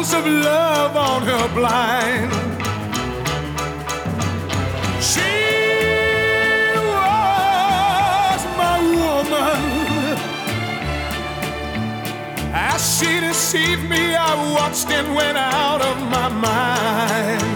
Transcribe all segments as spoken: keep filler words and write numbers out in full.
bottles of love on her blind. She was my woman. As she deceived me, I watched and went out of my mind.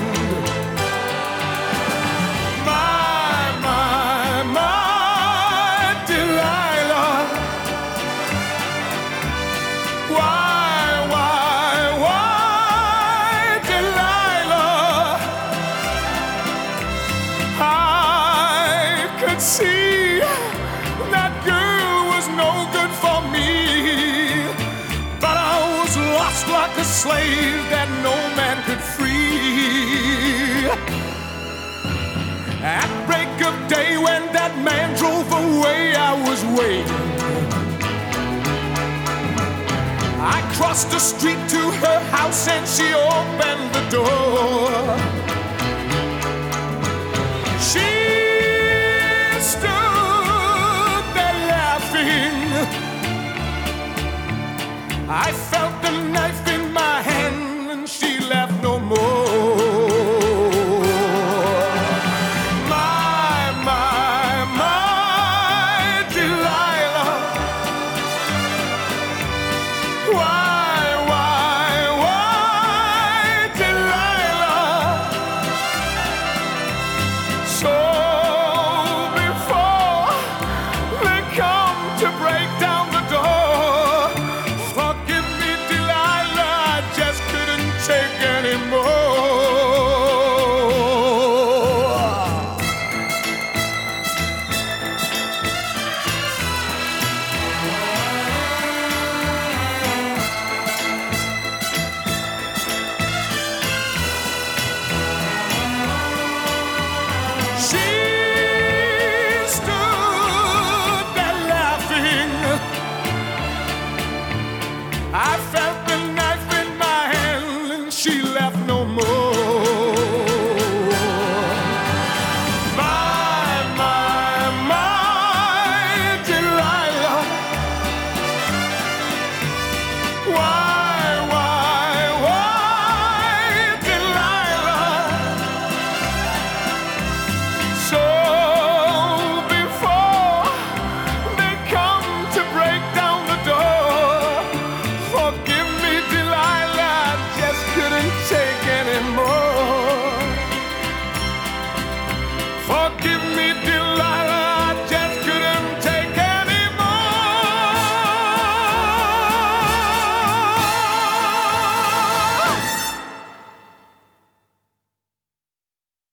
See, that girl was no good for me, but I was lost like a slave that no man could free. At break of day when that man drove away, I was waiting. I crossed the street to her house and she opened the door. She stood there laughing. I felt the